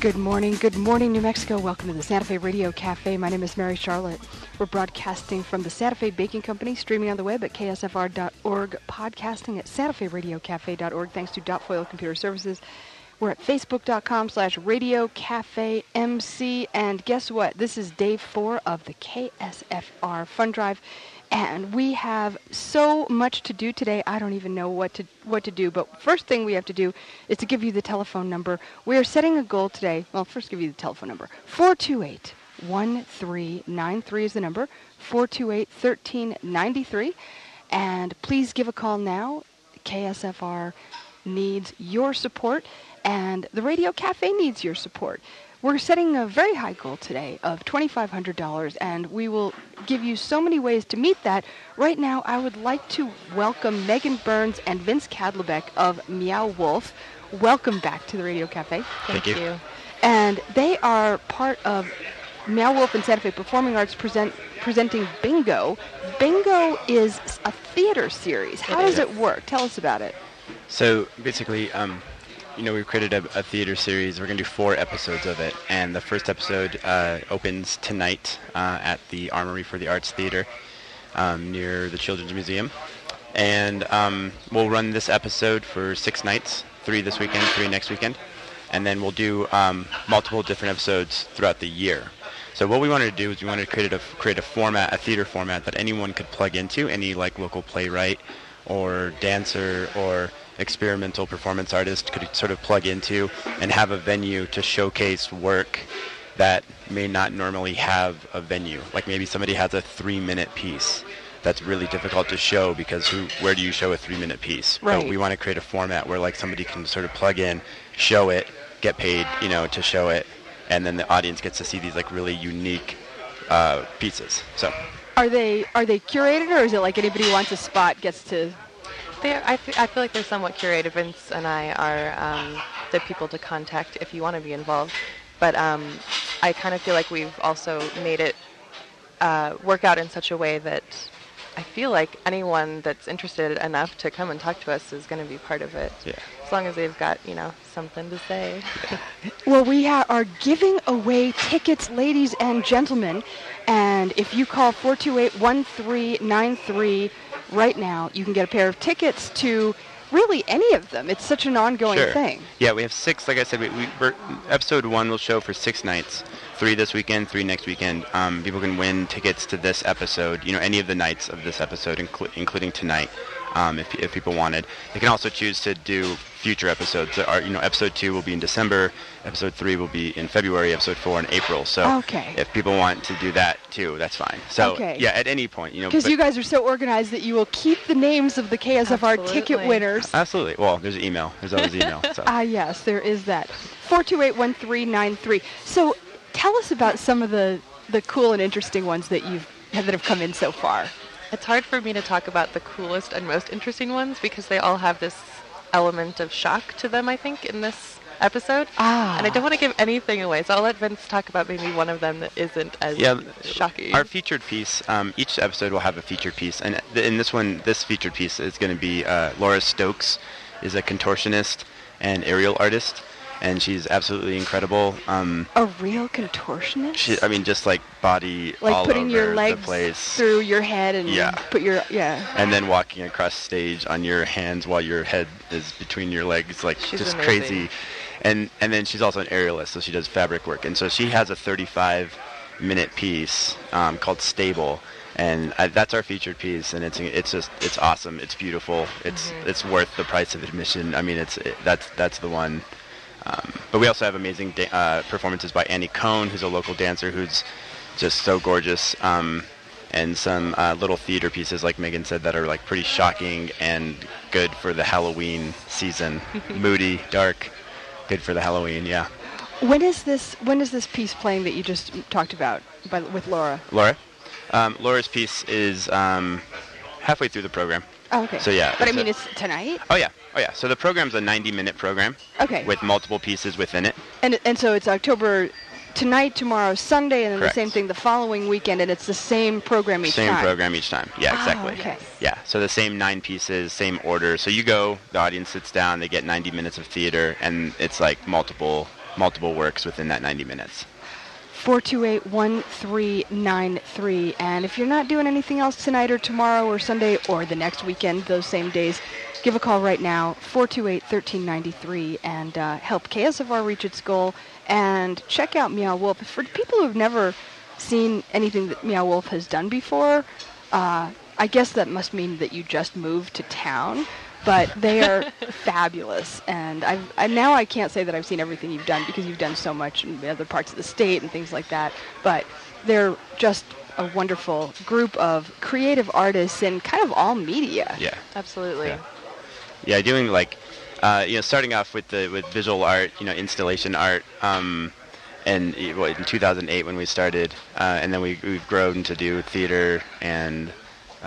Good morning, New Mexico. Welcome to the Santa Fe Radio Cafe. My name is Mary Charlotte. We're broadcasting from the Santa Fe Baking Company, streaming on the web at ksfr.org, podcasting at santaferadiocafe.org, thanks to Dotfoil Computer Services. We're at facebook.com/radiocafemc, and guess what? This is day 4 of the KSFR Fun Drive, and we have so much to do today. I don't even know what to do, but first thing we have to do is to give you the telephone number. We are setting a goal today. Well, first give you the telephone number. 428-1393 is the number, 428-1393, and please give a call now. KSFR needs your support, and the Radio Cafe needs your support. We're setting a very high goal today of $2,500, and we will give you so many ways to meet that. Right now, I would like to welcome Megan Burns and Vince Kadlebeck of Meow Wolf. Welcome back to the Radio Cafe. Thank you. And they are part of Meow Wolf and Santa Fe Performing Arts presenting Bingo. Bingo is a theater series. How does it work? Tell us about it. So basically, we've created a theater series. We're going to do 4 episodes of it, and the first episode opens tonight at the Armory for the Arts Theater near the Children's Museum. And we'll run this episode for 6 nights, 3 this weekend, 3 next weekend, and then we'll do multiple different episodes throughout the year. So what we wanted to do is we wanted to create a format, a theater format that anyone could plug into, any like local playwright or dancer or experimental performance artist could sort of plug into and have a venue to showcase work that may not normally have a venue. Like maybe somebody has a 3-minute piece that's really difficult to show because where do you show a 3-minute piece? Right. But we want to create a format where like somebody can sort of plug in, show it, get paid, to show it, and then the audience gets to see these like really unique pieces. So Are they curated, or is it like anybody who wants a spot gets to? I feel like they're somewhat curated. Vince and I are the people to contact if you want to be involved. But I kind of feel like we've also made it work out in such a way that I feel like anyone that's interested enough to come and talk to us is going to be part of it. Yeah. As long as they've got, something to say. Well, we are giving away tickets, ladies and gentlemen. And if you call 428-1393 right now, you can get a pair of tickets to really any of them. It's such an ongoing thing. Yeah, we have 6. Like I said, episode 1 will show for 6 nights. 3 this weekend, 3 next weekend. People can win tickets to this episode, any of the nights of this episode, including tonight, if people wanted. They can also choose to do future episodes. Episode 2 will be in December, episode 3 will be in February, episode 4 in April. So if people want to do that too, that's fine. So yeah, at any point, Because you guys are so organized that you will keep the names of the KSFR ticket winners. Absolutely. Well, there's email. There's always email. So. Yes, there is that. 428-1393. So tell us about some of the cool and interesting ones that have come in so far. It's hard for me to talk about the coolest and most interesting ones because they all have this element of shock to them, I think, in this episode. And I don't want to give anything away, so I'll let Vince talk about maybe one of them that isn't as shocking. Our featured piece, each episode will have a featured piece, and in this one, this featured piece is going to be Laura Stokes is a contortionist and aerial artist, and she's absolutely incredible. A real contortionist? Just like body like all putting over your legs the place. Through your head and put your and then walking across stage on your hands while your head is between your legs, like she's just amazing. Crazy. And then she's also an aerialist, so she does fabric work, and so she has a 35-minute piece called Stable. And that's our featured piece, and it's awesome. It's beautiful. It's worth the price of admission. That's the one. But we also have amazing performances by Annie Cohn, who's a local dancer who's just so gorgeous, and some little theater pieces, like Megan said, that are like pretty shocking and good for the Halloween season. Moody, dark, good for the Halloween. Yeah. When is this piece playing that you just talked about with Laura? Laura's piece is halfway through the program. Oh, okay. So yeah. But it's tonight? Oh yeah. So the program's a 90-minute program. Okay. With multiple pieces within it. And so it's October tonight, tomorrow, Sunday, and then Correct. the same thing the following weekend, and it's the same program each time. Same program each time. Yeah, exactly. Okay. Yeah. So the same 9 pieces, same order. So you go, the audience sits down, they get 90 minutes of theater, and it's like multiple multiple works within that 90 minutes. 428-1393. And if you're not doing anything else tonight or tomorrow or Sunday or the next weekend, those same days, give a call right now, 428-1393, and help KSFR reach its goal. And check out Meow Wolf. For people who've never seen anything that Meow Wolf has done before, I guess that must mean that you just moved to town. But they are fabulous, and now I can't say that I've seen everything you've done because you've done so much in other parts of the state and things like that. But they're just a wonderful group of creative artists in kind of all media. Yeah, Absolutely. Yeah, doing like, starting off with visual art, installation art, and in 2008 when we started, and then we've grown to do theater and.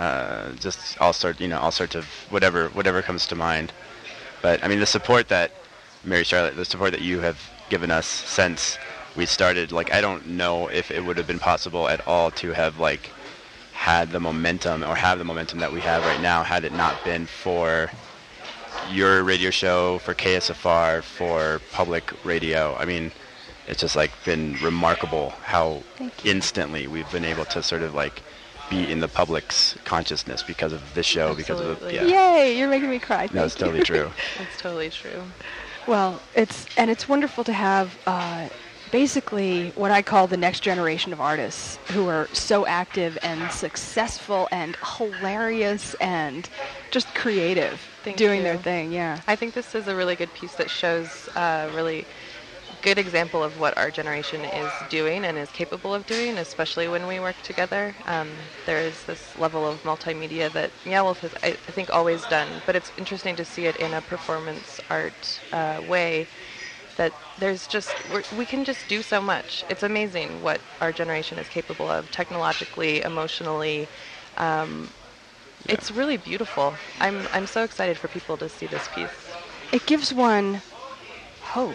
Just all sorts of whatever comes to mind. But I mean, the support that Mary Charlotte, the support that you have given us since we started, like, I don't know if it would have been possible at all to have like had the momentum or have the momentum that we have right now had it not been for your radio show, for KSFR, for public radio. I mean, it's just like been remarkable how instantly we've been able to sort of like be in the public's consciousness because of this show. Absolutely. Because of the Yay, you're making me cry. No, it's totally true. It's totally true. Well, it's wonderful to have basically what I call the next generation of artists who are so active and successful and hilarious and just creative, doing their thing. Yeah, I think this is a really good piece that shows really good example of what our generation is doing and is capable of doing, especially when we work together. There is this level of multimedia that Meow Wolf has, I think, always done, but it's interesting to see it in a performance art way, that we can just do so much. It's amazing what our generation is capable of, technologically, emotionally. It's really beautiful. I'm so excited for people to see this piece. It gives one hope.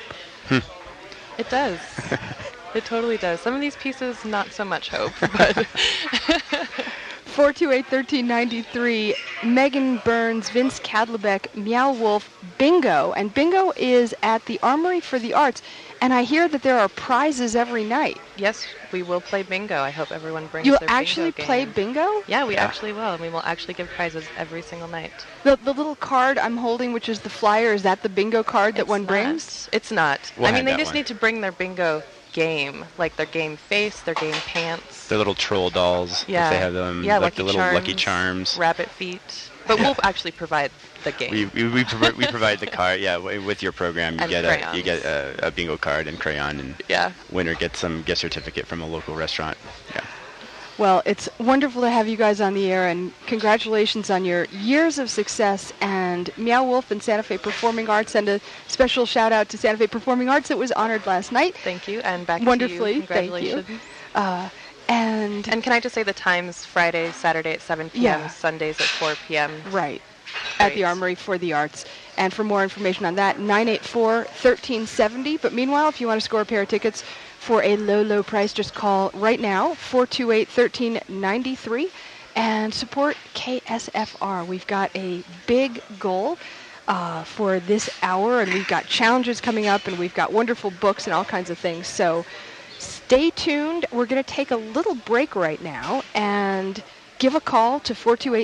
It does. It totally does. Some of these pieces, not so much hope, but 428-1393, Megan Burns, Vince Cadlebeck, Meow Wolf, Bingo. And Bingo is at the Armory for the Arts. And I hear that there are prizes every night. Yes, we will play bingo. I hope everyone brings You'll their bingo actually play game. bingo? Yeah, we actually will. And we will actually give prizes every single night. The little card I'm holding, which is the flyer, is that the bingo card that one brings? It's not. We'll I mean, have they that just one. need to bring their bingo game, like their game face, their game pants. Their little troll dolls, Yeah. if they have them, Yeah, like Lucky the little Charms, Lucky Charms. Rabbit feet. But we'll actually provide the game. We provide the card. Yeah, with your program, you And get crayons. a bingo card and crayon, and Yeah. winner gets some gift certificate from a local restaurant. Yeah. Well, it's wonderful to have you guys on the air, and congratulations on your years of success. And Meow Wolf and Santa Fe Performing Arts, and a special shout out to Santa Fe Performing Arts that was honored last night. Thank you, and back Wonderfully, to you. Congratulations. Thank you. And can I just say the times? Friday, Saturday at 7 p.m., Yeah. Sundays at 4 p.m. right at the Great. Armory for the Arts. And for more information on that, 984-1370. But meanwhile, if you want to score a pair of tickets for a low, low price, just call right now, 428-1393, and support KSFR. We've got a big goal for this hour, and we've got challenges coming up, and we've got wonderful books and all kinds of things. So stay tuned. We're going to take a little break right now and give a call to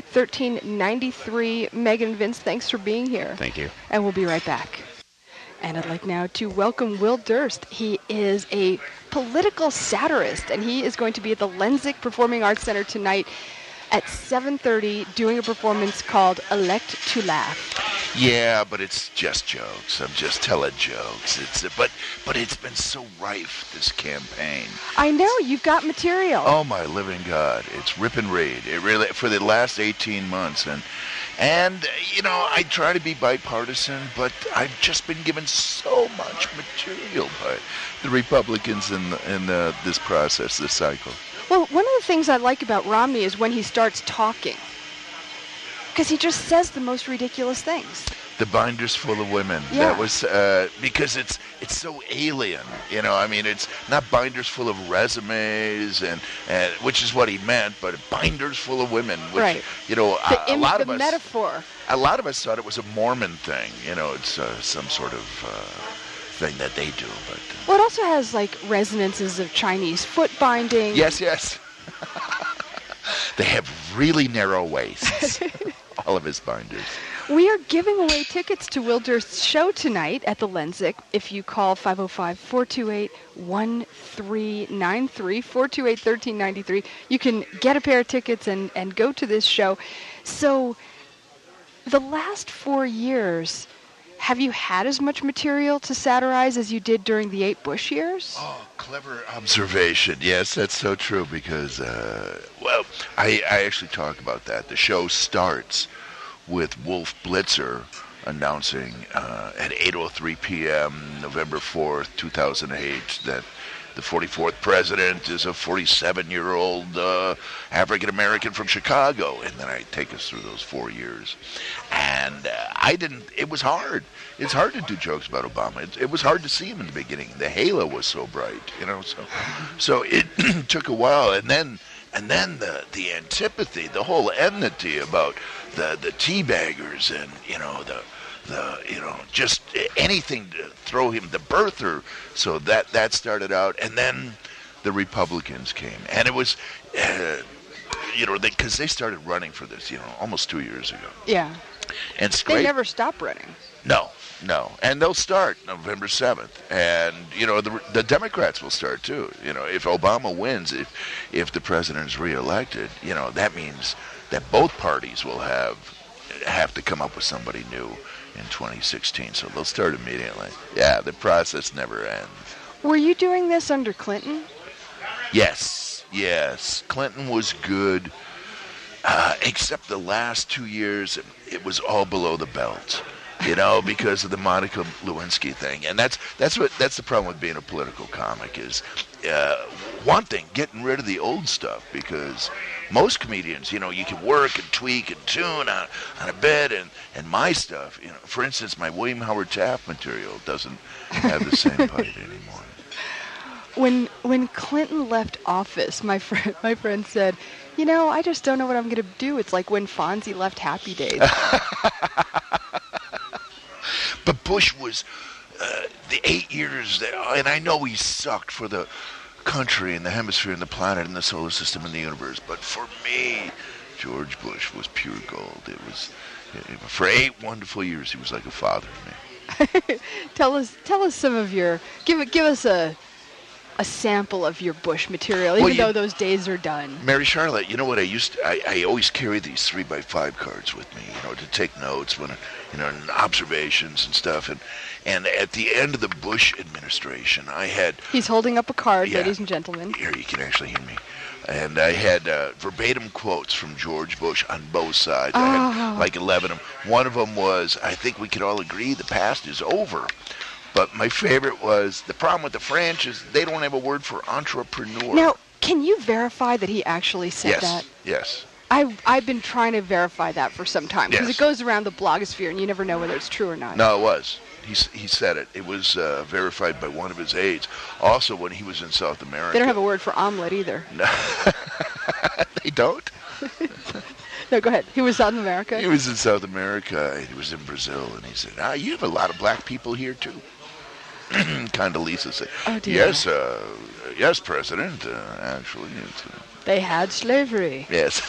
428-1393. Megan, Vince, thanks for being here. Thank you. And we'll be right back. And I'd like now to welcome Will Durst. He is a political satirist, and he is going to be at the Lenzik Performing Arts Center tonight at 7:30 doing a performance called Elect to Laugh. Yeah, but it's just jokes. I'm just telling jokes. But it's been so rife, this campaign. I know, you've got material. Oh my living God, it's rip and read. It really, for the last 18 months, and you know, I try to be bipartisan, but I've just been given so much material by the Republicans in this process, this cycle. Well, one of the things I like about Romney is when he starts talking, because he just says the most ridiculous things. The binders full of women. Yeah. That was because it's so alien, you know. I mean, it's not binders full of resumes, and which is what he meant, but binders full of women. Which, right. You know, a lot of us. Metaphor. A lot of us thought it was a Mormon thing. You know, it's some sort of thing that they do. But Well, it also has like resonances of Chinese foot binding. yes. They have really narrow waists. All of his binders. We are giving away tickets to Will Durst's show tonight at the Lensic. If you call 505-428-1393, 428-1393, you can get a pair of tickets and go to this show. So the last 4 years, have you had as much material to satirize as you did during the 8 Bush years? Oh, clever observation. Yes, that's so true because, I actually talk about that. The show starts with Wolf Blitzer announcing at 8:03 p.m. November 4th, 2008, that the 44th president is a 47-year-old African-American from Chicago. And then I take us through those 4 years. And it was hard. It's hard to do jokes about Obama. It was hard to see him in the beginning. The halo was so bright, so it took a while. And then the antipathy, the whole enmity about the teabaggers and, just anything to throw him, the birther. So that started out. And then the Republicans came. And it was, because they started running for this, almost 2 years ago. Yeah. And They never stop running. No. And they'll start November 7th. And, the Democrats will start too. If Obama wins, if the president is reelected, that means that both parties will have to come up with somebody new in 2016. So they'll start immediately. Yeah, the process never ends. Were you doing this under Clinton? Yes. Clinton was good, except the last 2 years, it was all below the belt. Because of the Monica Lewinsky thing. And that's the problem with being a political comic is one thing, getting rid of the old stuff, because most comedians, you can work and tweak and tune on a bit, and my stuff, for instance, my William Howard Taft material doesn't have the same bite anymore. When Clinton left office, my friend said, I just don't know what I'm going to do. It's like when Fonzie left Happy Days. But Bush was the 8 years, and I know he sucked for the country and the hemisphere and the planet and the solar system and the universe. But for me, George Bush was pure gold. It was for 8 wonderful years. He was like a father to me. Tell us some of your give us a sample of your Bush material, even though those days are done. Mary Charlotte, you know what I used to, I always carry these 3x5 cards with me, to take notes when, and observations and stuff. And at the end of the Bush administration, I had... He's holding up a card, ladies and gentlemen. Here, you can actually hear me. And I had verbatim quotes from George Bush on both sides. I had like 11 of them. One of them was, I think we could all agree the past is over. But my favorite was, the problem with the French is they don't have a word for entrepreneur. Now, can you verify that he actually said that? Yes. I've been trying to verify that for some time, because it goes around the blogosphere, and you never know whether it's true or not. No, it was. He said it. It was verified by one of his aides. Also, when he was in South America. They don't have a word for omelet either. No. They don't? No, go ahead. He was South America? He was in South America. He was in Brazil, and he said, you have a lot of black people here, too. Condoleezza said, oh, dear. Yes, President, actually. They had slavery. Yes.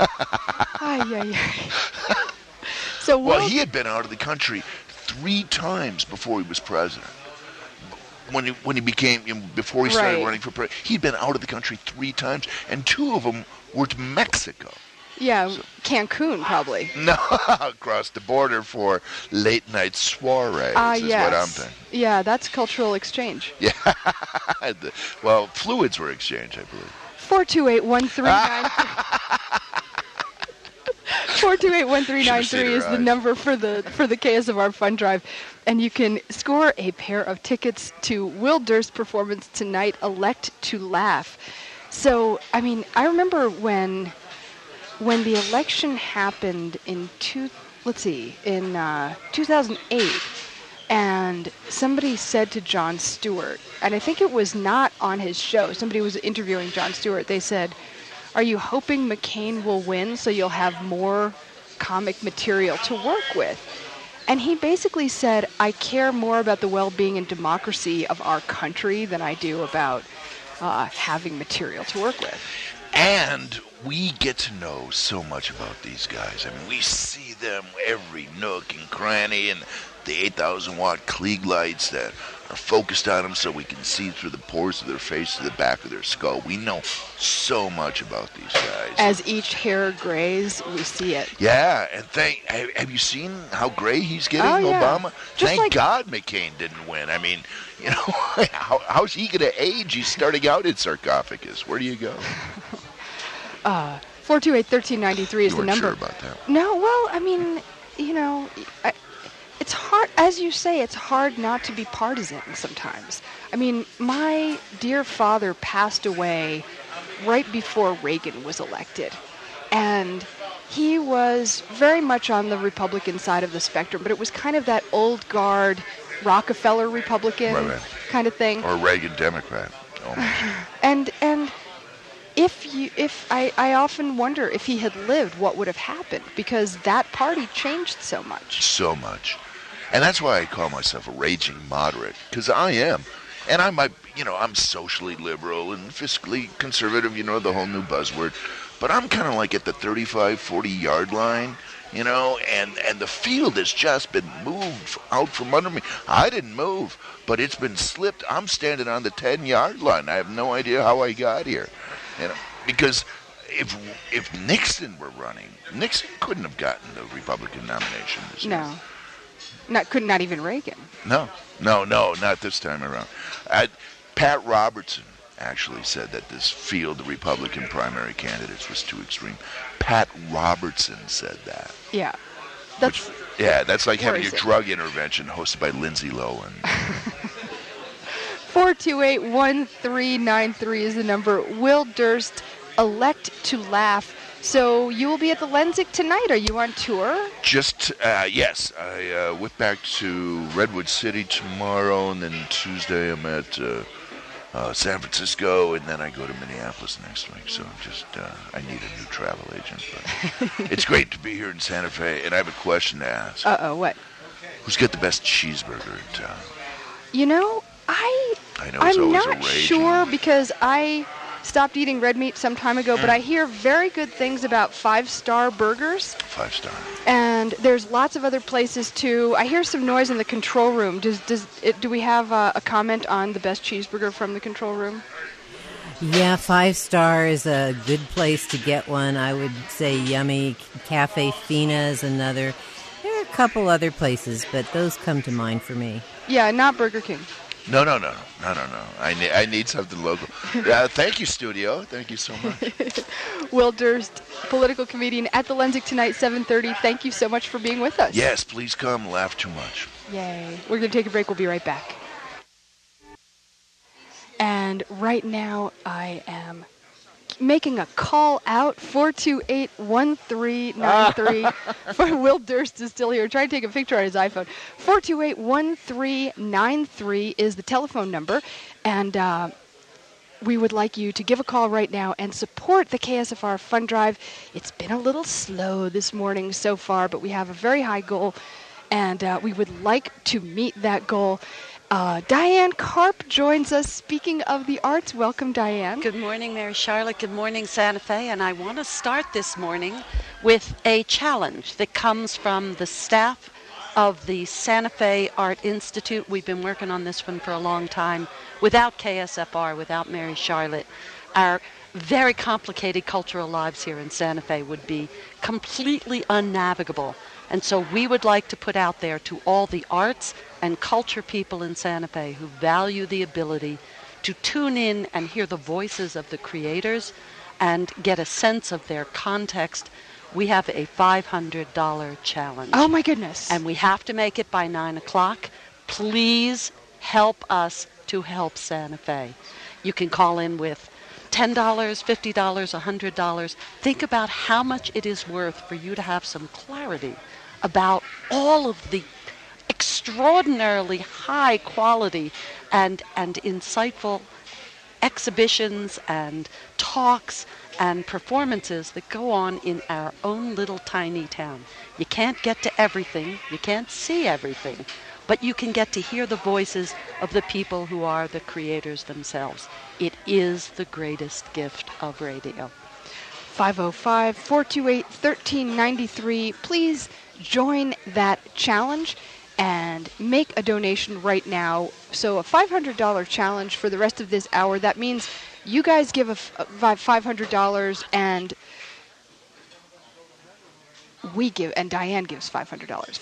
So well, he had been out of the country 3 times before he was president. When he became, before he started running for president, he'd been out of the country 3 times, and 2 of them were to Mexico. Yeah, so, Cancun, probably. No, across the border for late-night soirees is what I'm thinking. Yeah, that's cultural exchange. Yeah. Well, fluids were exchanged, I believe. 428-1393. 428-1393 is the number for the KSFR Fund Drive. And you can score a pair of tickets to Will Durst's performance tonight, Elect to Laugh. So, I remember when the election happened in 2008, and somebody said to Jon Stewart, and I think it was not on his show, somebody was interviewing Jon Stewart, they said, are you hoping McCain will win so you'll have more comic material to work with? And he basically said, I care more about the well-being and democracy of our country than I do about having material to work with. And we get to know so much about these guys. I mean, we see them every nook and cranny, and the 8,000-watt Klieg lights that are focused on them so we can see through the pores of their face to the back of their skull. We know so much about these guys. As each hair grays, we see it. Yeah, and have you seen how gray he's getting, Obama? Thank God McCain didn't win. I mean, you know, how's he going to age? He's starting out in sarcophagus. Where do you go? 428-1393 is the number. Sure about that? No, well, I mean, you know, it's hard, as you say, it's hard not to be partisan sometimes. I mean, my dear father passed away right before Reagan was elected. And he was very much on the Republican side of the spectrum, but it was kind of that old guard Rockefeller Republican kind of thing. Or Reagan Democrat. And I often wonder if he had lived, what would have happened, because that party changed so much. So much. And that's why I call myself a raging moderate, because I am. And I'm socially liberal and fiscally conservative, you know, the whole new buzzword. But I'm kind of like at the 35, 40-yard line, you know, and the field has just been moved out from under me. I didn't move, but it's been slipped. I'm standing on the 10-yard line. I have no idea how I got here, you know, because if Nixon were running, Nixon couldn't have gotten the Republican nomination this year. No. Not even Reagan. No, not this time around. Pat Robertson actually said that this field of Republican primary candidates was too extreme. Pat Robertson said that. Yeah. That's like having your drug intervention hosted by Lindsay Lohan. 428-1393 is the number. Will Durst, elect to laugh. So you will be at the Lenzik tonight. Are you on tour? Yes. I whip back to Redwood City tomorrow, and then Tuesday I'm at San Francisco, and then I go to Minneapolis next week. So I need a new travel agent. But it's great to be here in Santa Fe, and I have a question to ask. Uh-oh, what? Who's got the best cheeseburger in town? You know, I'm not sure, because I stopped eating red meat some time ago, but I hear very good things about 5-Star Burgers. 5-Star. And there's lots of other places too. I hear some noise in the control room. Do we have a comment on the best cheeseburger from the control room? Yeah, 5-Star is a good place to get one. I would say Yummy Cafe Fina is another. There are a couple other places, but those come to mind for me. Yeah, not Burger King. No. I need something local. Thank you, studio. Thank you so much. Will Durst, political comedian at the Lenzik tonight, 7:30. Thank you so much for being with us. Yes, please come. Laugh too much. Yay. We're going to take a break. We'll be right back. And right now, I am making a call out, 428-1393. Will Durst is still here. Trying to take a picture on his iPhone. 428-1393 is the telephone number. And we would like you to give a call right now and support the KSFR Fund Drive. It's been a little slow this morning so far, but we have a very high goal, and we would like to meet that goal. Diane Karp joins us. Speaking of the arts, welcome, Diane. Good morning, Mary Charlotte. Good morning, Santa Fe. And I want to start this morning with a challenge that comes from the staff of the Santa Fe Art Institute. We've been working on this one for a long time. Without KSFR, without Mary Charlotte, our very complicated cultural lives here in Santa Fe would be completely unnavigable. And so we would like to put out there to all the arts and culture people in Santa Fe who value the ability to tune in and hear the voices of the creators and get a sense of their context. We have a $500 challenge. Oh, my goodness. And we have to make it by 9 o'clock. Please help us to help Santa Fe. You can call in with $10, $50, $100. Think about how much it is worth for you to have some clarity about all of the extraordinarily high quality and insightful exhibitions and talks and performances that go on in our own little tiny town. You can't get to everything, you can't see everything, but you can get to hear the voices of the people who are the creators themselves. It is the greatest gift of radio. 505-428-1393. Please join that challenge and make a donation right now. So a $500 challenge for the rest of this hour. That means you guys give $500 and we give, and Diane gives $500.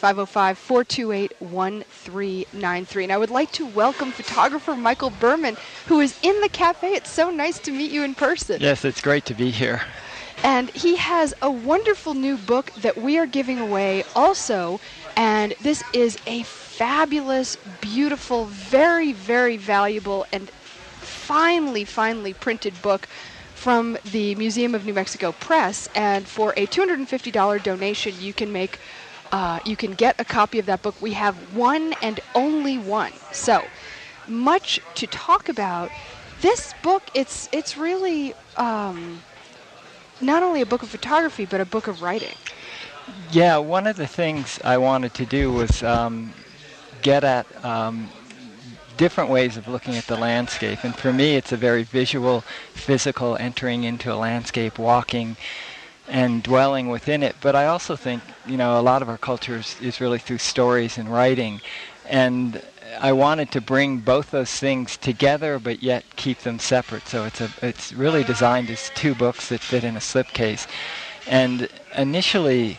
505-428-1393. And I would like to welcome photographer Michael Berman, who is in the cafe. It's so nice to meet you in person. Yes, it's great to be here. And he has a wonderful new book that we are giving away also. And this is a fabulous, beautiful, very, very valuable, and finely printed book from the Museum of New Mexico Press. And for a $250 donation, you can get a copy of that book. We have one and only one. So much to talk about. This book, it's really not only a book of photography, but a book of writing. Yeah, one of the things I wanted to do was get at different ways of looking at the landscape. And for me, it's a very visual, physical, entering into a landscape, walking and dwelling within it. But I also think, a lot of our culture is really through stories and writing. And I wanted to bring both those things together, but yet keep them separate. So it's really designed as two books that fit in a slipcase. And initially,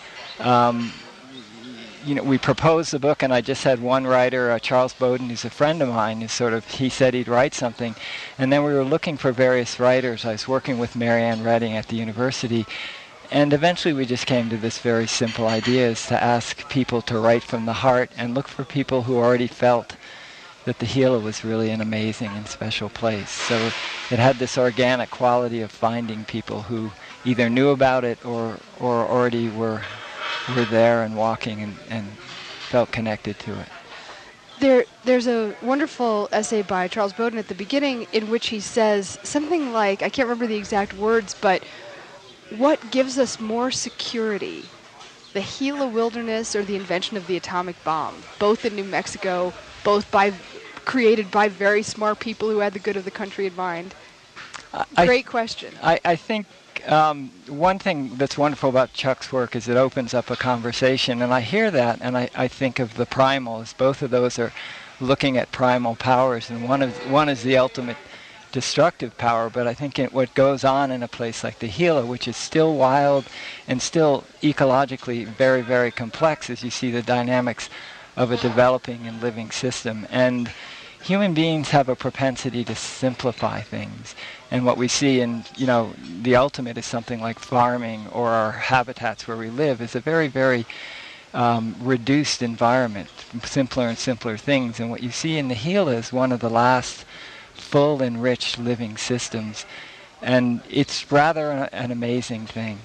we proposed the book, and I just had one writer, Charles Bowden, who's a friend of mine, he said he'd write something. And then we were looking for various writers. I was working with Marianne Redding at the university. And eventually we just came to this very simple idea, is to ask people to write from the heart and look for people who already felt that the Gila was really an amazing and special place. So it had this organic quality of finding people who either knew about it or already were there and walking and felt connected to it. There's a wonderful essay by Charles Bowden at the beginning in which he says something like, I can't remember the exact words, but what gives us more security, the Gila wilderness or the invention of the atomic bomb? Both in New Mexico, both created by very smart people who had the good of the country in mind. Great question. I think one thing that's wonderful about Chuck's work is it opens up a conversation, and I hear that, and I think of the primals. Both of those are looking at primal powers, and one is the ultimate destructive power, but I think what goes on in a place like the Gila, which is still wild and still ecologically very, very complex, as you see the dynamics of a developing and living system. And human beings have a propensity to simplify things. And what we see in, the ultimate is something like farming or our habitats where we live is a very, very reduced environment, simpler and simpler things. And what you see in the Gila is one of the last full, enriched living systems. And it's rather an amazing thing.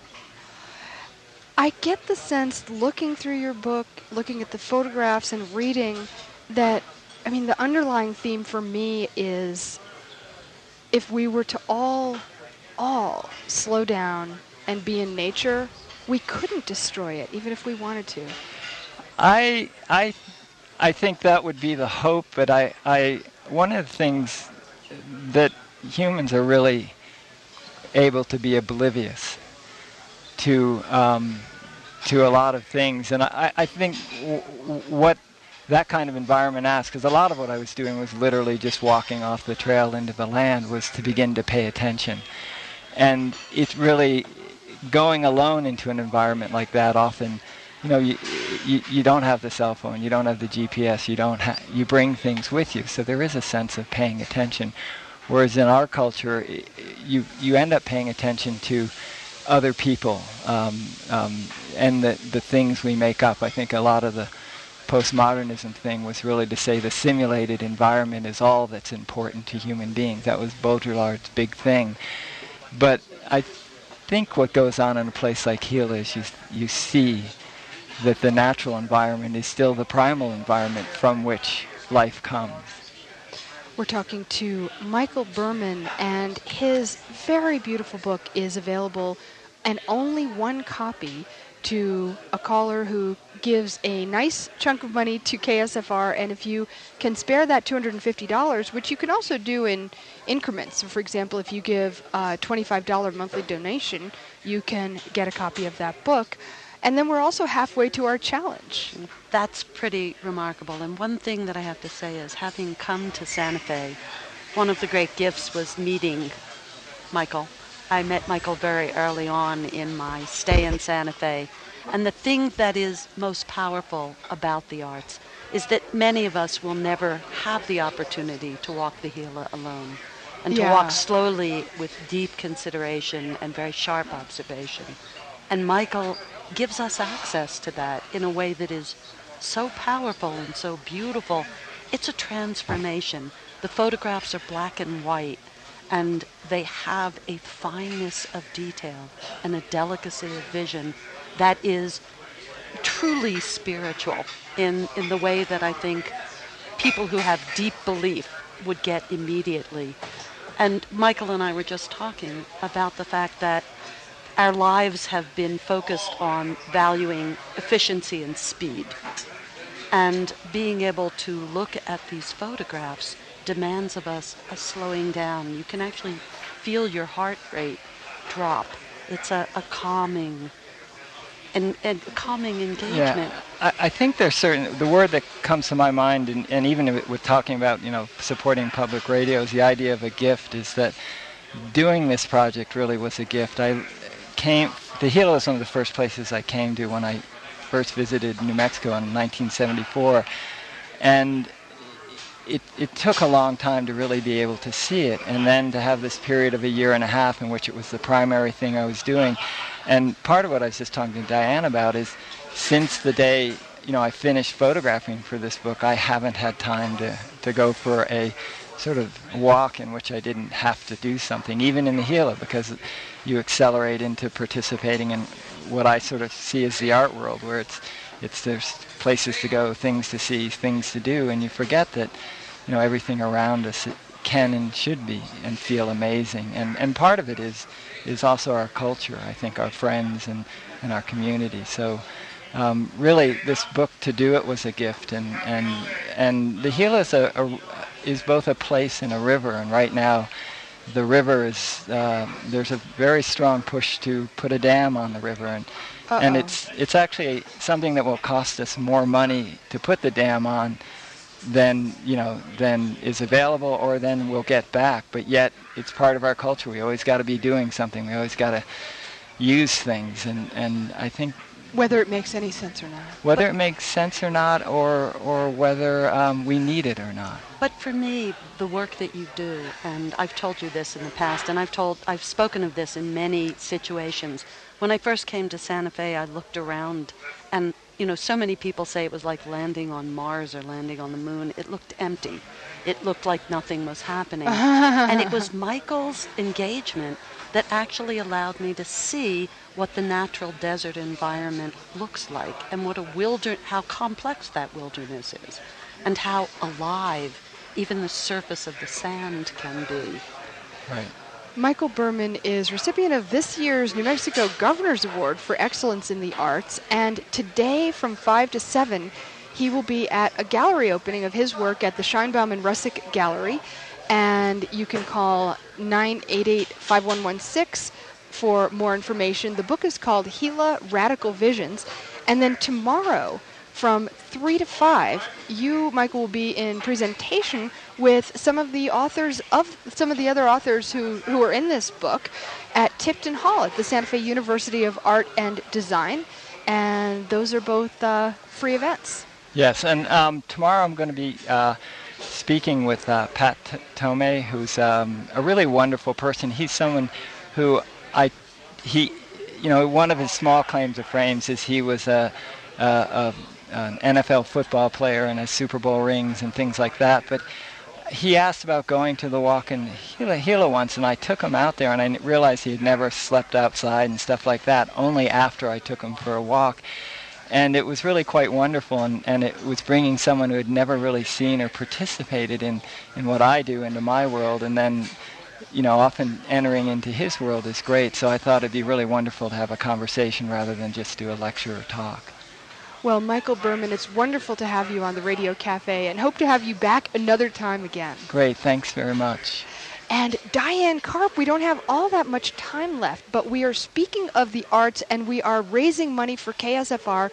I get the sense, looking through your book, looking at the photographs and reading, that, the underlying theme for me is if we were to all slow down and be in nature, we couldn't destroy it, even if we wanted to. I think that would be the hope, but one of the things that humans are really able to be oblivious to a lot of things, and I think what that kind of environment asks, because a lot of what I was doing was literally just walking off the trail into the land, was to begin to pay attention. And it's really going alone into an environment like that. Often, you don't have the cell phone, you don't have the GPS, you bring things with you. So there is a sense of paying attention. Whereas in our culture, you end up paying attention to other people and the things we make up. I think a lot of the postmodernism thing was really to say the simulated environment is all that's important to human beings. That was Baudrillard's big thing. But I think what goes on in a place like Gila is you see that the natural environment is still the primal environment from which life comes. We're talking to Michael Berman, and his very beautiful book is available, and only one copy, to a caller who gives a nice chunk of money to KSFR. And if you can spare that $250, which you can also do in increments. So for example, if you give a $25 monthly donation, you can get a copy of that book. And then we're also halfway to our challenge. That's pretty remarkable. And one thing that I have to say is, having come to Santa Fe, one of the great gifts was meeting Michael. I met Michael very early on in my stay in Santa Fe. And the thing that is most powerful about the arts is that many of us will never have the opportunity to walk the Gila alone, and to walk slowly with deep consideration and very sharp observation. And Michael gives us access to that in a way that is so powerful and so beautiful. It's a transformation. The photographs are black and white, and they have a fineness of detail and a delicacy of vision that is truly spiritual in the way that I think people who have deep belief would get immediately. And Michael and I were just talking about the fact that our lives have been focused on valuing efficiency and speed. And being able to look at these photographs demands of us a slowing down. You can actually feel your heart rate drop. It's a calming and calming engagement. Yeah, I think there's the word that comes to my mind, and even with talking about, supporting public radio, is the idea of a gift, is that doing this project really was a gift. The Gila was one of the first places I came to when I first visited New Mexico in 1974, and it took a long time to really be able to see it, and then to have this period of a year and a half in which it was the primary thing I was doing. And part of what I was just talking to Diane about is, since the day I finished photographing for this book, I haven't had time to go for a sort of walk in which I didn't have to do something, even in the Gila, because you accelerate into participating in what I sort of see as the art world, where there's places to go, things to see, things to do, and you forget that everything around us can and should be and feel amazing. And part of it is also our culture, I think, our friends and our community. So really, this book, to do it, was a gift. And the Gila is both a place and a river. And right now, the river is there's a very strong push to put a dam on the river, and it's actually something that will cost us more money to put the dam on than is available or than we'll get back. But yet it's part of our culture. We always got to be doing something. We always got to use things, and I think whether it makes any sense or not. Whether it makes sense or not, or whether we need it or not. But for me, the work that you do, and I've told you this in the past, and I've spoken of this in many situations. When I first came to Santa Fe, I looked around, and so many people say it was like landing on Mars or landing on the moon. It looked empty. It looked like nothing was happening. And it was Michael's engagement that actually allowed me to see what the natural desert environment looks like, and what how complex that wilderness is, and how alive even the surface of the sand can be. Right. Michael Berman is recipient of this year's New Mexico Governor's Award for Excellence in the Arts, and today from 5 to 7, he will be at a gallery opening of his work at the Scheinbaum and Russick Gallery, and you can call 988-5116 for more information. The book is called Gila Radical Visions, and then tomorrow from 3 to 5, you, Michael, will be in presentation with some of the other authors who are in this book at Tipton Hall at the Santa Fe University of Art and Design, and those are both free events. Yes, and tomorrow I'm going to be speaking with Pat Tomei, who's a really wonderful person. He's someone who one of his small claims to fame is he was an NFL football player and has Super Bowl rings and things like that. But he asked about going to the walk in Gila once, and I took him out there, and I realized he had never slept outside and stuff like that, only after I took him for a walk. And it was really quite wonderful, and it was bringing someone who had never really seen or participated in what I do into my world, and then, often entering into his world is great. So I thought it'd be really wonderful to have a conversation rather than just do a lecture or talk. Well, Michael Berman, it's wonderful to have you on the Radio Cafe, and hope to have you back another time again. Great, thanks very much. And Diane Karp, we don't have all that much time left, but we are speaking of the arts, and we are raising money for KSFR,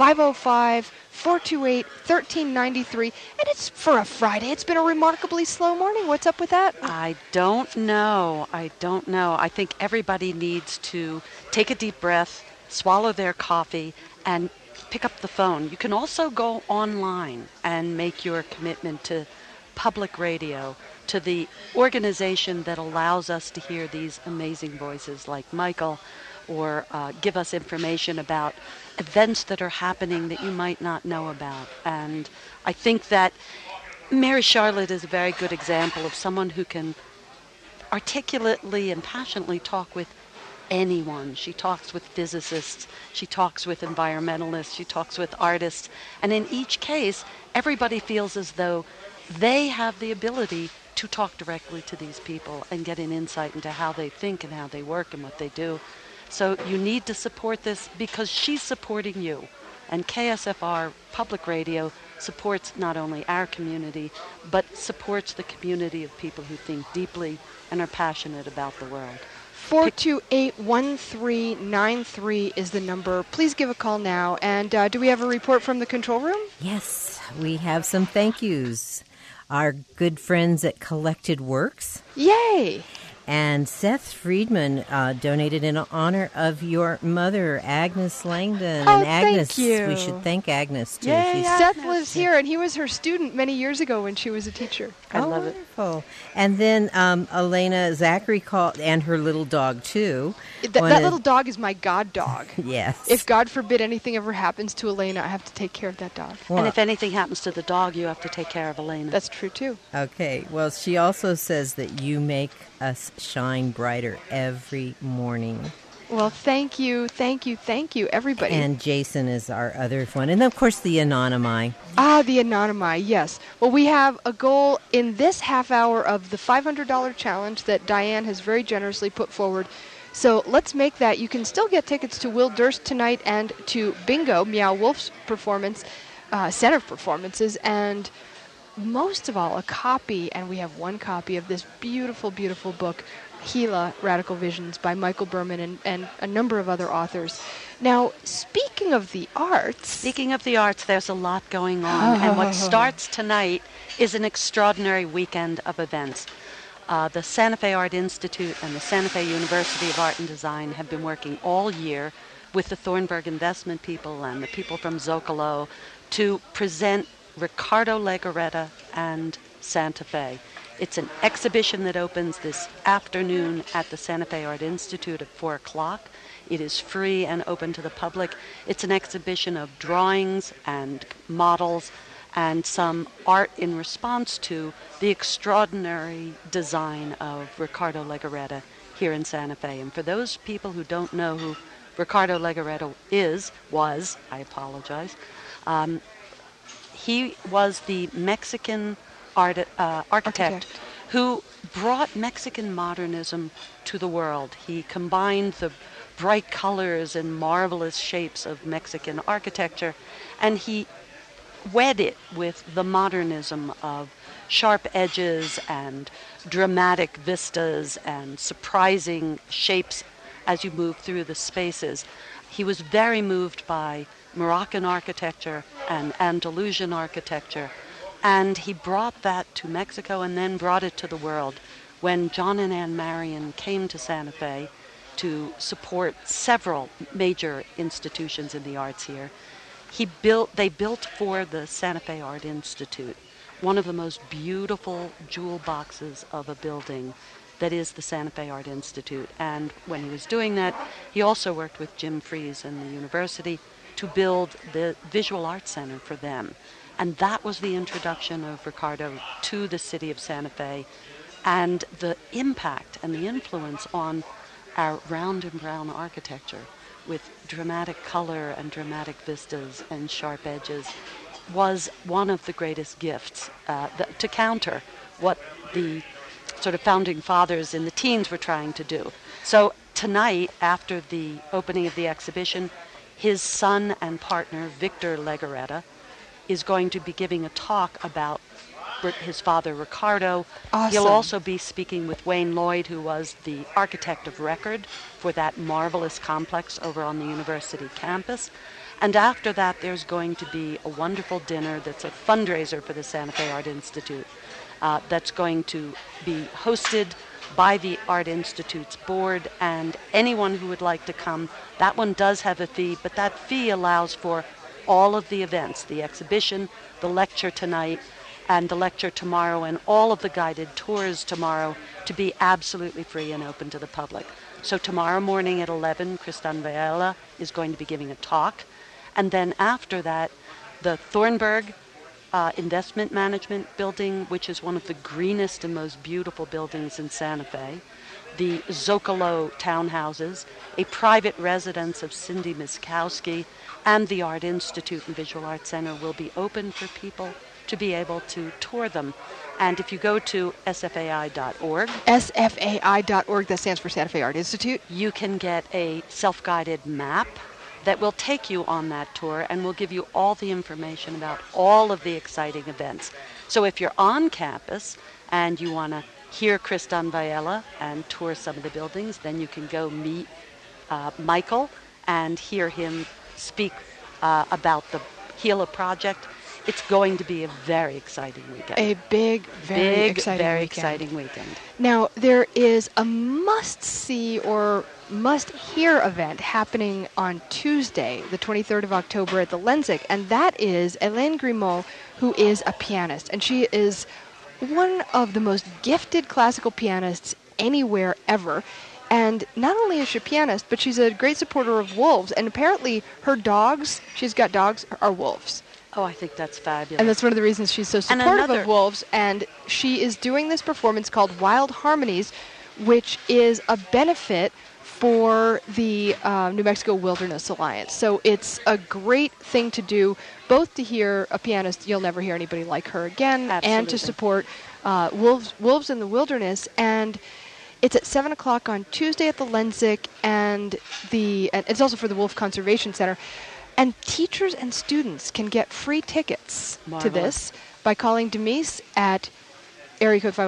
505-428-1393, and it's for a Friday. It's been a remarkably slow morning. What's up with that? I don't know. I think everybody needs to take a deep breath, swallow their coffee, and pick up the phone. You can also go online and make your commitment to public radio, to the organization that allows us to hear these amazing voices like Michael, or give us information about events that are happening that you might not know about. And I think that Mary Charlotte is a very good example of someone who can articulately and passionately talk with anyone. She talks with physicists, she talks with environmentalists, she talks with artists, and in each case, everybody feels as though they have the ability to talk directly to these people and get an insight into how they think and how they work and what they do. So you need to support this because she's supporting you. And KSFR Public Radio supports not only our community, but supports the community of people who think deeply and are passionate about the world. 428-1393 is the number. Please give a call now. And do we have a report from the control room? Yes, we have some thank yous. Our good friends at Collected Works. Yay! And Seth Friedman donated in honor of your mother, Agnes Langdon. Oh, and Agnes, thank you. We should thank Agnes, too. Yay, Seth lives here, and he was her student many years ago when she was a teacher. I love it. Wonderful. And then Elena Zachary called, and her little dog, too. That little dog is my god dog. Yes. If God forbid anything ever happens to Elena, I have to take care of that dog. Well, And if anything happens to the dog, you have to take care of Elena. That's true, too. okay. Well, she also says that you make us shine brighter every morning. Well, thank you, everybody. And Jason is our other one. And, of course, the Anonymi. Ah, the Anonymi, yes. Well, we have a goal in this half hour of the $500 challenge that Diane has very generously put forward. So let's make that. You can still get tickets to Will Durst tonight and to Bingo, Meow Wolf's performance, set of performances, and most of all, a copy, and we have one copy of this beautiful, beautiful book, Gila, Radical Visions, by Michael Berman and a number of other authors. Now, speaking of the arts, there's a lot going on, and what starts tonight is an extraordinary weekend of events. The Santa Fe Art Institute and the Santa Fe University of Art and Design have been working all year with the Thornburg Investment people and the people from Zocalo to present Ricardo Legarreta and Santa Fe. It's an exhibition that opens this afternoon at the Santa Fe Art Institute at 4 o'clock. It is free and open to the public. It's an exhibition of drawings and models and some art in response to the extraordinary design of Ricardo Legarreta here in Santa Fe. And for those people who don't know who Ricardo Legarreta he was the Mexican architect who brought Mexican modernism to the world. He combined the bright colors and marvelous shapes of Mexican architecture, and he wed it with the modernism of sharp edges and dramatic vistas and surprising shapes as you move through the spaces. He was very moved by Moroccan architecture and Andalusian architecture, and he brought that to Mexico and then brought it to the world. When John and Ann Marion came to Santa Fe to support several major institutions in the arts here, they built for the Santa Fe Art Institute one of the most beautiful jewel boxes of a building that is the Santa Fe Art Institute. And when he was doing that, he also worked with Jim Fries and the university to build the Visual Arts Center for them. And that was the introduction of Ricardo to the city of Santa Fe, and the impact and the influence on our round and brown architecture with dramatic color and dramatic vistas and sharp edges was one of the greatest gifts to counter what the sort of founding fathers in the teens were trying to do. So tonight, after the opening of the exhibition, his son and partner, Victor Legarreta, is going to be giving a talk about his father, Ricardo. Awesome. He'll also be speaking with Wayne Lloyd, who was the architect of record for that marvelous complex over on the university campus. And after that, there's going to be a wonderful dinner that's a fundraiser for the Santa Fe Art Institute that's going to be hosted by the Art Institute's board, and anyone who would like to come. That one does have a fee, but that fee allows for all of the events, the exhibition, the lecture tonight, and the lecture tomorrow, and all of the guided tours tomorrow to be absolutely free and open to the public. So tomorrow morning at 11, Kristan Viella is going to be giving a talk. And then after that, the Thornburg Investment Management Building, which is one of the greenest and most beautiful buildings in Santa Fe, the Zocalo townhouses, a private residence of Cindy Miskowski, and the Art Institute and Visual Arts Center will be open for people to be able to tour them. And if you go to sfai.org, sfai.org, that stands for Santa Fe Art Institute, you can get a self-guided map that will take you on that tour and will give you all the information about all of the exciting events. So if you're on campus and you want to hear Kristan Viella and tour some of the buildings, then you can go meet Michael and hear him speak about the Gila project. It's going to be a very exciting weekend. A big, very exciting weekend. Now, there is a must-see or must-hear event happening on Tuesday, the 23rd of October at the Lenzik, and that is Hélène Grimaud, who is a pianist. And she is one of the most gifted classical pianists anywhere ever. And not only is she a pianist, but she's a great supporter of wolves. And apparently her dogs, she's got dogs, are wolves. Oh, I think that's fabulous. And that's one of the reasons she's so supportive of wolves. And she is doing this performance called Wild Harmonies, which is a benefit for the New Mexico Wilderness Alliance. So it's a great thing to do, both to hear a pianist, you'll never hear anybody like her again, Absolutely. and to support wolves in the wilderness. And it's at 7 o'clock on Tuesday at the Lenzik, and it's also for the Wolf Conservation Center. And teachers and students can get free tickets to this by calling Demise at area code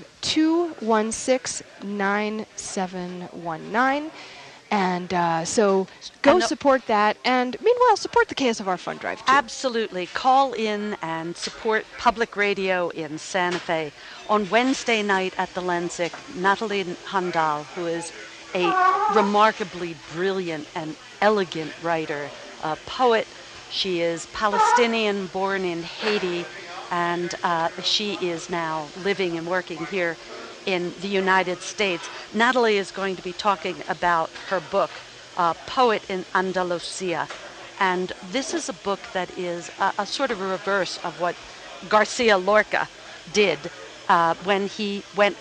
505-216-9719. And so go support that. And meanwhile, support the KSFR Fund Drive, too. Absolutely. Call in and support public radio in Santa Fe. On Wednesday night at the Lenzik, Natalie Handal, who is a remarkably brilliant and elegant writer, poet. She is Palestinian, born in Haiti, and she is now living and working here in the United States. Natalie is going to be talking about her book, Poet in Andalusia. And this is a book that is a sort of a reverse of what Garcia Lorca did when he went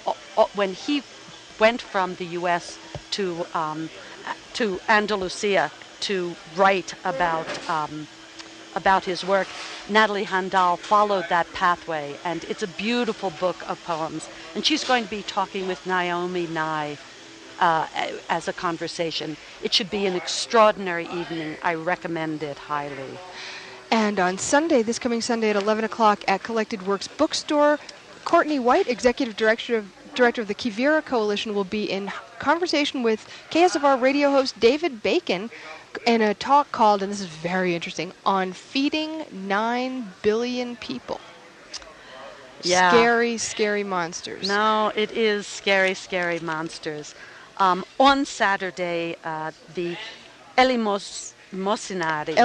from the U.S. to Andalusia to write about his work. Natalie Handal followed that pathway, and it's a beautiful book of poems. And she's going to be talking with Naomi Nye as a conversation. It should be an extraordinary evening. I recommend it highly. And on Sunday, this coming Sunday at 11 o'clock at Collected Works Bookstore, Courtney White, Executive Director of the Quivira Coalition, will be in conversation with KSFR radio host David Bacon in a talk called, and this is very interesting, on feeding 9 billion people. Yeah. Scary, scary monsters. No, it is scary, scary monsters. On Saturday, the Elemosinati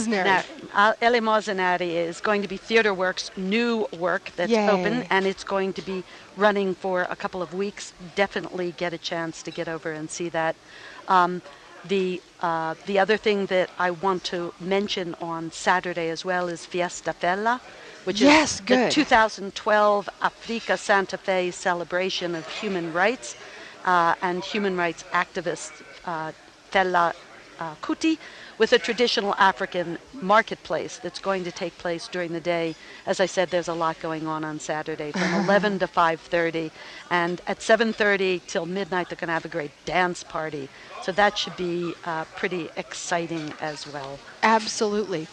is going to be Theater Works' new work that's open, and it's going to be running for a couple of weeks. Definitely get a chance to get over and see that. The other thing that I want to mention on Saturday as well is Fiesta Fella, which is the 2012 Africa Santa Fe celebration of human rights, and human rights activist Fela Kuti, with a traditional African marketplace that's going to take place during the day. As I said, there's a lot going on Saturday from 11 to 5:30. And at 7:30 till midnight, they're going to have a great dance party. So that should be pretty exciting as well. Absolutely.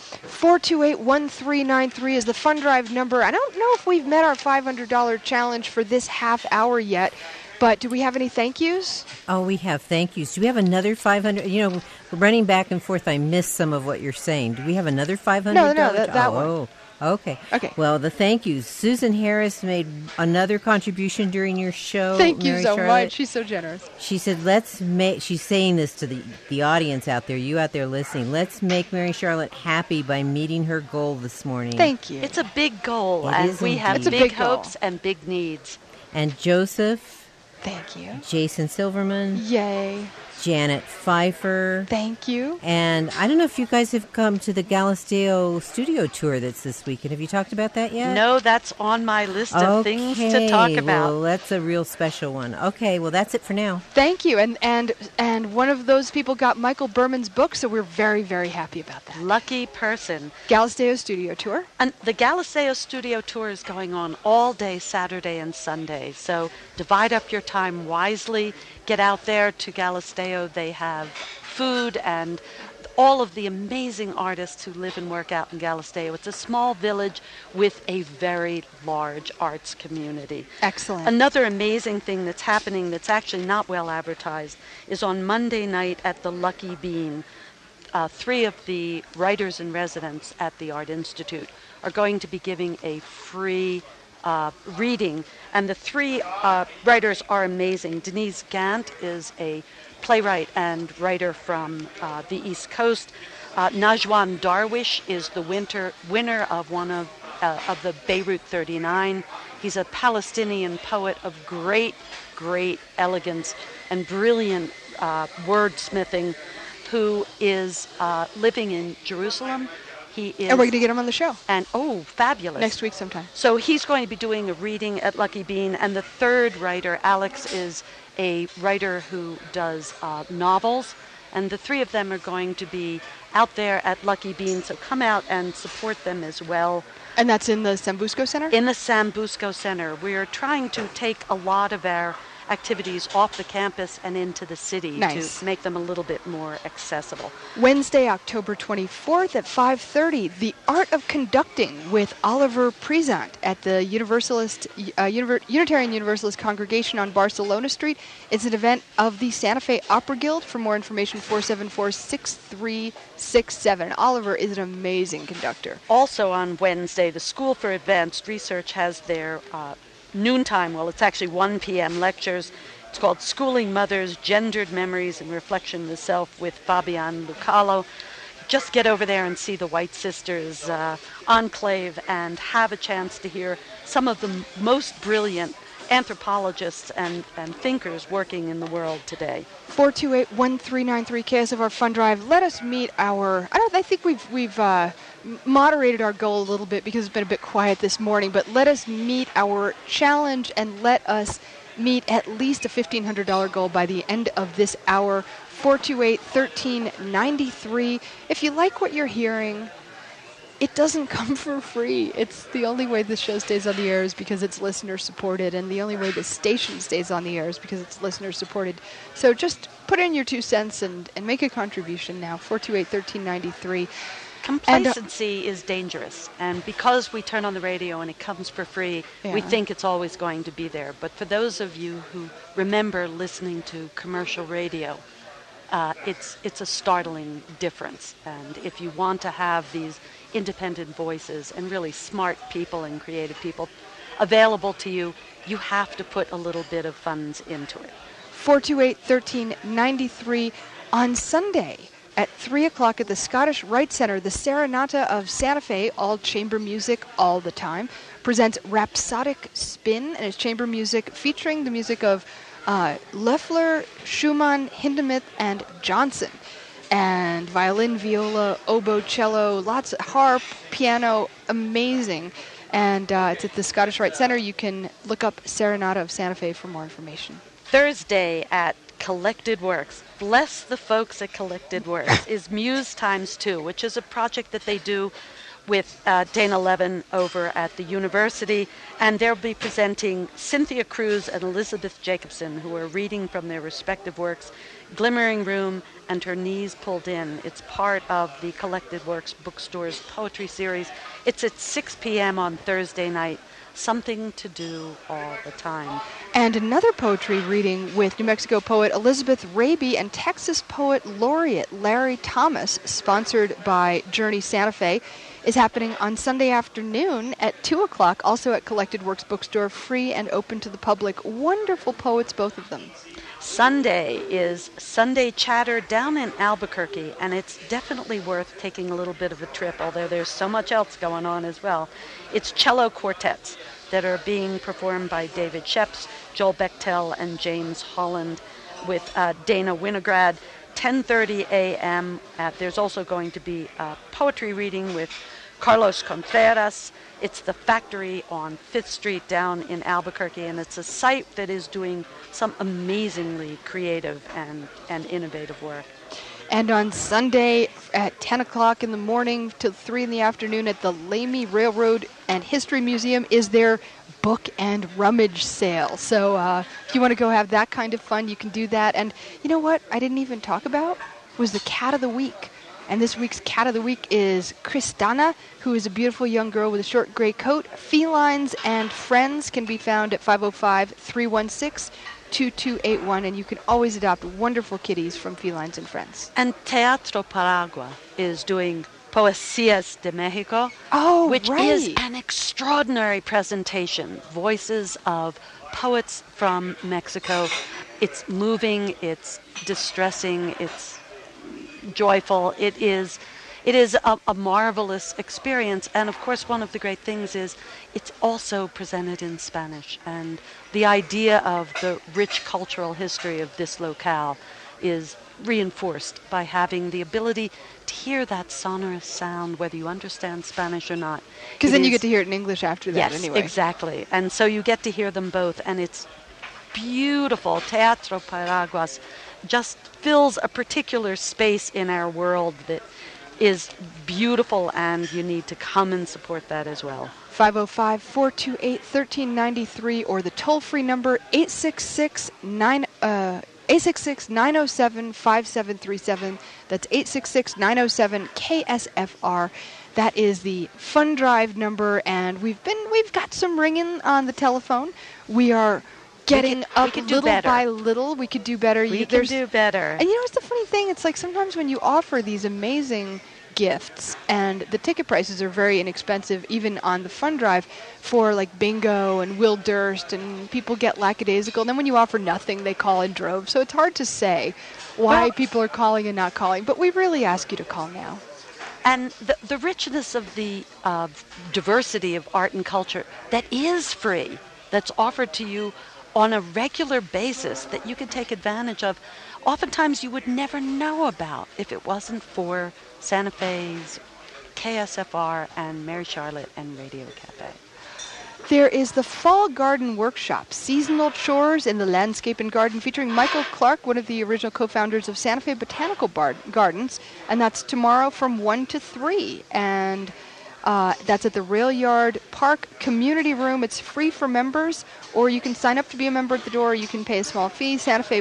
428-1393 is the fund drive number. I don't know if we've met our $500 challenge for this half hour yet, but do we have any thank yous? Oh, we have thank yous. Do we have another 500? You know, we're running back and forth. I missed some of what you're saying. Do we have another $500? No, that one. Oh, okay. Okay. Well, the thank yous. Susan Harris made another contribution during your show. Thank you Mary so Charlotte. much. She's so generous. She said, she's saying this to the audience out there, you out there listening. Let's make Mary Charlotte happy by meeting her goal this morning. Thank you. It's a big goal, It and is we have indeed. It's a big big goal. hopes and big needs. And Joseph, Thank you. Jason Silverman, Yay. Janet Pfeiffer. Thank you. And I don't know if you guys have come to the Galisteo studio tour that's this weekend. Have you talked about that yet? No, that's on my list of things to talk about. Well, that's a real special one. Okay, well, that's it for now. Thank you. And one of those people got Michael Berman's book, so we're very, very happy about that. Lucky person. Galisteo studio tour. And the Galisteo studio tour is going on all day Saturday and Sunday. So divide up your time wisely. Get out there to Galisteo. They have food and all of the amazing artists who live and work out in Galisteo. It's a small village with a very large arts community. Excellent. Another amazing thing that's happening that's actually not well advertised is on Monday night at the Lucky Bean. 3 of the writers in residence at the Art Institute are going to be giving a free reading, and the 3 writers are amazing. Denise Gant is a playwright and writer from the East Coast. Najwan Darwish is the winner of one of the Beirut 39. He's a Palestinian poet of great elegance and brilliant wordsmithing, who is living in Jerusalem. He is, And we're going to get him on the show. And fabulous. Next week sometime. So he's going to be doing a reading at Lucky Bean. And the 3rd writer, Alex, is a writer who does novels. And the 3 of them are going to be out there at Lucky Bean. So come out and support them as well. And that's in the Sambusco Center? In the Sambusco Center. We're trying to take a lot of our activities off the campus and into the city to make them a little bit more accessible. Wednesday, October 24th at 5:30, The Art of Conducting with Oliver Prezant at the Unitarian Universalist Congregation on Barcelona Street. It's an event of the Santa Fe Opera Guild. For more information, 474-6367. Oliver is an amazing conductor. Also on Wednesday, the School for Advanced Research has their noontime, well, it's actually 1 p.m. lectures. It's called Schooling Mothers, Gendered Memories and Reflection of the Self with Fabian Lucalo. Just get over there and see the White Sisters enclave and have a chance to hear some of the most brilliant anthropologists and thinkers working in the world today. 428-1393 KSFR Fund Drive. Let us meet I think we've moderated our goal a little bit because it's been a bit quiet this morning, but let us meet our challenge and let us meet at least a $1,500 goal by the end of this hour. 428-1393. If you like what you're hearing, it doesn't come for free. It's the only way the show stays on the air is because it's listener supported, and the only way the station stays on the air is because it's listener supported. So just put in your 2 cents and make a contribution now. 428-1393. Complacency is dangerous, and because we turn on the radio and it comes for free, we think it's always going to be there. But for those of you who remember listening to commercial radio, it's a startling difference. And if you want to have these independent voices and really smart people and creative people available to you, you have to put a little bit of funds into it. 428-1393 on Sunday at 3 o'clock at the Scottish Rite Center. The Serenata of Santa Fe, all chamber music all the time, presents Rhapsodic Spin, and it's chamber music featuring the music of Loeffler, Schumann, Hindemith, and Johnson. And violin, viola, oboe, cello, lots of harp, piano, amazing. And it's at the Scottish Rite Center. You can look up Serenata of Santa Fe for more information. Thursday at Collected Works. Bless the folks at Collected Works is Muse Times 2, which is a project that they do with Dana Levin over at the university, and they'll be presenting Cynthia Cruz and Elizabeth Jacobson, who are reading from their respective works, Glimmering Room and Her Knees Pulled In. It's part of the Collected Works Bookstore's poetry series. It's at 6 p.m. on Thursday night. Something to do all the time. And another poetry reading with New Mexico poet Elizabeth Raby and Texas poet laureate Larry Thomas, sponsored by Journey Santa Fe, is happening on Sunday afternoon at 2 o'clock, also at Collected Works Bookstore, free and open to the public. Wonderful poets, both of them. Sunday is Sunday Chatter down in Albuquerque, and it's definitely worth taking a little bit of a trip, although there's so much else going on as well. It's cello quartets that are being performed by David Sheps, Joel Bechtel, and James Holland with Dana Winograd, 10:30 a.m. There's also going to be a poetry reading with Carlos Contreras. It's the Factory on 5th Street down in Albuquerque, and it's a site that is doing some amazingly creative and innovative work. And on Sunday at 10 o'clock in the morning till 3 in the afternoon at the Lamy Railroad and History Museum is their book and rummage sale. So if you want to go have that kind of fun, you can do that. And you know what I didn't even talk about was the Cat of the Week. And this week's Cat of the Week is Kristana, who is a beautiful young girl with a short gray coat. Felines and Friends can be found at 505-316-2281, and you can always adopt wonderful kitties from Felines and Friends. And Teatro Paragua is doing Poesías de México, which is an extraordinary presentation. Voices of poets from Mexico. It's moving, it's distressing, it's joyful. It is a marvelous experience, and of course one of the great things is it's also presented in Spanish, and the idea of the rich cultural history of this locale is reinforced by having the ability to hear that sonorous sound whether you understand Spanish or not. Because then you get to hear it in English after that anyway. Yes, exactly. And so you get to hear them both, and it's beautiful. Teatro Paraguas just fills a particular space in our world that is beautiful, and you need to come and support that as well. 505-428-1393 or the toll-free number 866-907-5737. That's 866-907-KSFR. That is the Fund Drive number, and we've got some ringing on the telephone. We are getting up little by little. We could do better. We can do better. And you know what's the funny thing? It's like sometimes when you offer these amazing gifts, and the ticket prices are very inexpensive, even on the Fund Drive, for like bingo and Will Durst, and people get lackadaisical. And then when you offer nothing, they call in droves. So it's hard to say why people are calling and not calling. But we really ask you to call now. And the richness of the diversity of art and culture that is free, that's offered to you on a regular basis, that you can take advantage of, oftentimes you would never know about if it wasn't for Santa Fe's KSFR and Mary Charlotte and Radio Cafe. There is the Fall Garden Workshop, Seasonal Chores in the Landscape and Garden, featuring Michael Clark, one of the original co-founders of Santa Fe Botanical Gardens, and that's tomorrow from 1 to 3. And that's at the Rail Yard Park Community Room. It's free for members, or you can sign up to be a member at the door. You can pay a small fee.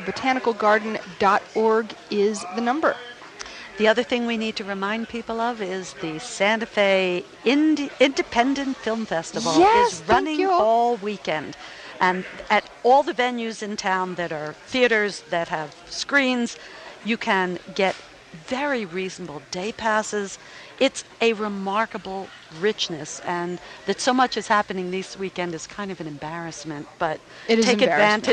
SantaFeBotanicalGarden.org is the number. The other thing we need to remind people of is the Santa Fe Independent Film Festival is running all weekend. And at all the venues in town that are theaters that have screens, you can get very reasonable day passes. It's a remarkable richness, and that so much is happening this weekend is kind of an embarrassment, but take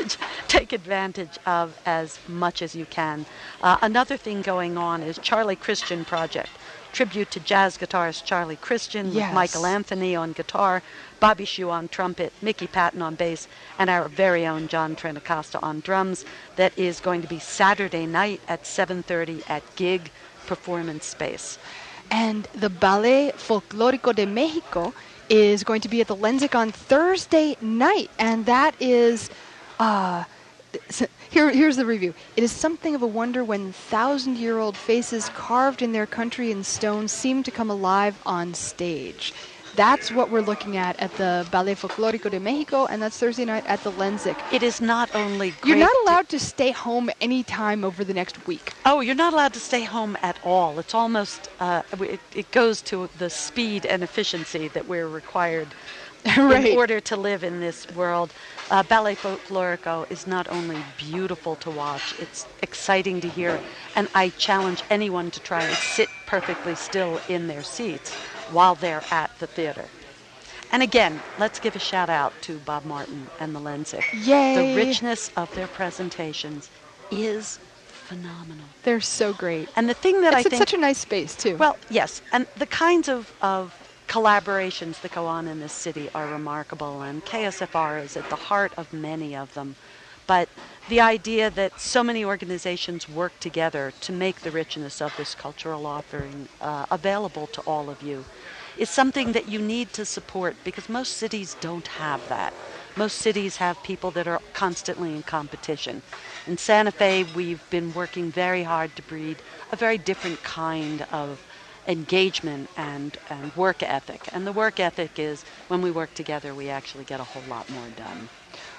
advantage of as much as you can. Another thing going on is Charlie Christian Project, tribute to jazz guitarist Charlie Christian, with Michael Anthony on guitar, Bobby Shue on trumpet, Mickey Patton on bass, and our very own John Trinacosta on drums. That is going to be Saturday night at 7:30 at Gig Performance Space. And the Ballet Folclórico de México is going to be at the Lensic on Thursday night, and that is Here's the review. It is something of a wonder when 1,000-year-old faces carved in their country in stone seem to come alive on stage. That's what we're looking at the Ballet Folclórico de Mexico, and that's Thursday night at the Lenzik. It is not only great. You're not allowed to stay home any time over the next week. Oh, you're not allowed to stay home at all. It's almost, it goes to the speed and efficiency that we're required Right. in order to live in this world. Ballet Folklorico is not only beautiful to watch, it's exciting to hear, and I challenge anyone to try and sit perfectly still in their seats while they're at the theater. And again, let's give a shout out to Bob Martin and the Lenzik. Yay! The richness of their presentations is phenomenal. They're so great. And the thing that It's such a nice space, too. Well, yes, and the kinds of collaborations that go on in this city are remarkable, and KSFR is at the heart of many of them. But the idea that so many organizations work together to make the richness of this cultural offering available to all of you is something that you need to support, because most cities don't have that. Most cities have people that are constantly in competition. In Santa Fe, we've been working very hard to breed a very different kind of engagement and work ethic. And the work ethic is when we work together, we actually get a whole lot more done.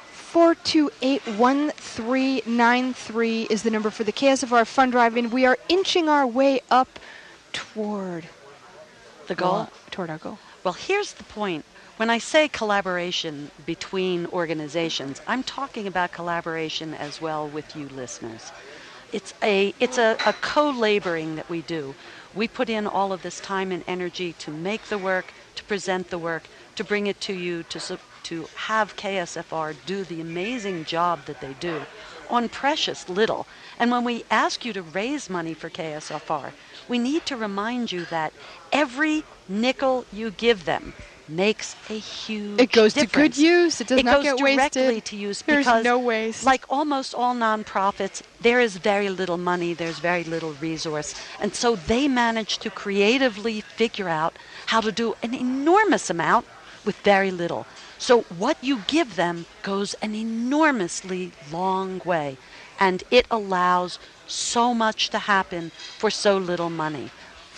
428-1393 is the number for the KSFR Fund Drive, and we are inching our way up toward the goal. Toward our goal. Well, here's the point. When I say collaboration between organizations, I'm talking about collaboration as well with you listeners. It's a co-laboring that we do. We put in all of this time and energy to make the work, to present the work, to bring it to you, to have KSFR do the amazing job that they do on precious little. And when we ask you to raise money for KSFR, we need to remind you that every nickel you give them makes a huge It goes difference. to good use. It does not get wasted. It goes directly to use There's because, no waste. like almost all nonprofits, there is very little money, there's very little resource. And so they manage to creatively figure out how to do an enormous amount with very little. So what you give them goes an enormously long way. And it allows so much to happen for so little money.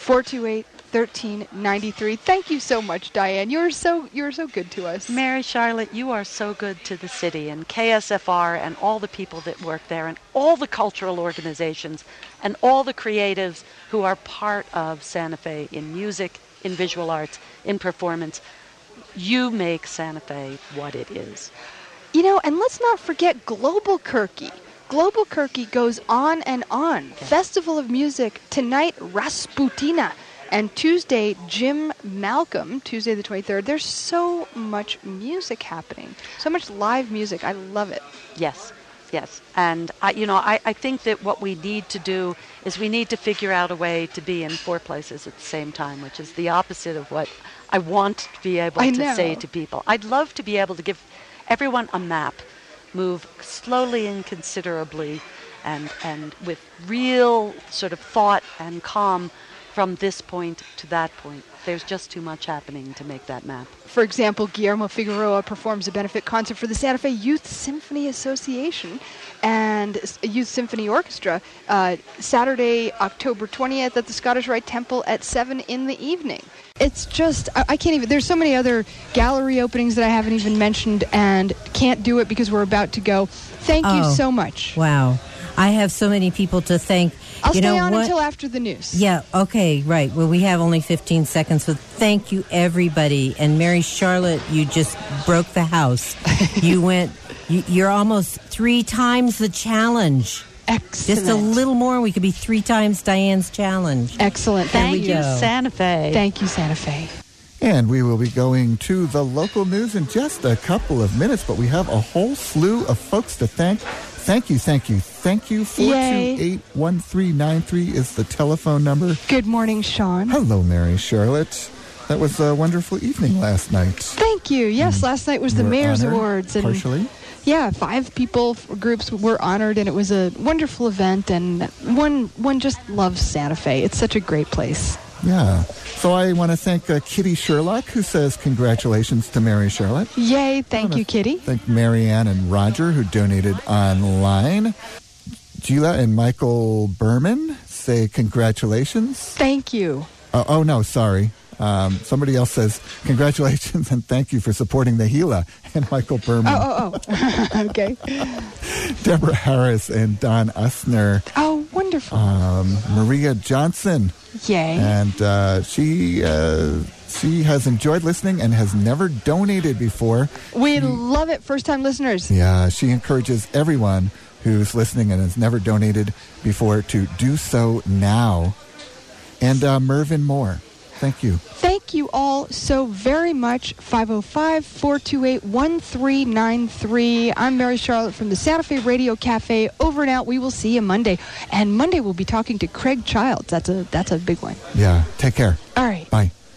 428-1393. Thank you so much, Diane. You're so good to us. Mary Charlotte, you are so good to the city, and KSFR and all the people that work there and all the cultural organizations and all the creatives who are part of Santa Fe in music, in visual arts, in performance. You make Santa Fe what it is. You know, and let's not forget Global Kirky. Global Kirky goes on and on. Okay. Festival of Music, tonight Rasputina, and Tuesday Jim Malcolm, Tuesday the 23rd. There's so much music happening, so much live music. I love it. Yes. And I think that what we need to do is we need to figure out a way to be in four places at the same time, which is the opposite of what I want to be able to say to people. I'd love to be able to give everyone a map, move slowly and considerably and with real sort of thought and calm from this point to that point. There's just too much happening to make that map. For example, Guillermo Figueroa performs a benefit concert for the Santa Fe Youth Symphony Association and Youth Symphony Orchestra Saturday, October 20th at the Scottish Rite Temple at 7 in the evening. It's just, I can't even, there's so many other gallery openings that I haven't even mentioned and can't do it because we're about to go. Thank you so much. Wow. I have so many people to thank. I'll stay on until after the news. Yeah, okay, right. Well, we have only 15 seconds, so thank you, everybody. And Mary Charlotte, you just broke the house. You're almost 3 times the challenge. Excellent. Just a little more, we could be 3 times Diane's challenge. Excellent. Thank you, Santa Fe. Thank you, Santa Fe. And we will be going to the local news in just a couple of minutes, but we have a whole slew of folks to thank. Thank you. 428-1393 is the telephone number. Good morning, Sean. Hello, Mary Charlotte. That was a wonderful evening last night. Thank you. Yes, last night was the Mayor's Awards. And partially. Yeah, 5 groups were honored, and it was a wonderful event, and one just loves Santa Fe. It's such a great place. Yeah. So I want to thank Kitty Sherlock, who says congratulations to Mary Charlotte. Yay, thank you, Kitty. Thank Marianne and Roger, who donated online. Gila and Michael Berman say congratulations. Thank you. Oh, no, sorry. Somebody else says congratulations and thank you for supporting the Gila and Michael Berman. Oh. Okay. Deborah Harris and Don Usner. Oh, wonderful. Maria Johnson. Yay. And she has enjoyed listening and has never donated before. We love it, first-time listeners. Yeah, she encourages everyone who's listening and has never donated before to do so now. And Mervyn Moore. Thank you. Thank you all so very much. 505-428-1393. I'm Mary Charlotte from the Santa Fe Radio Cafe. Over and out. We will see you Monday. And Monday we'll be talking to Craig Childs. That's a big one. Yeah. Take care. All right. Bye.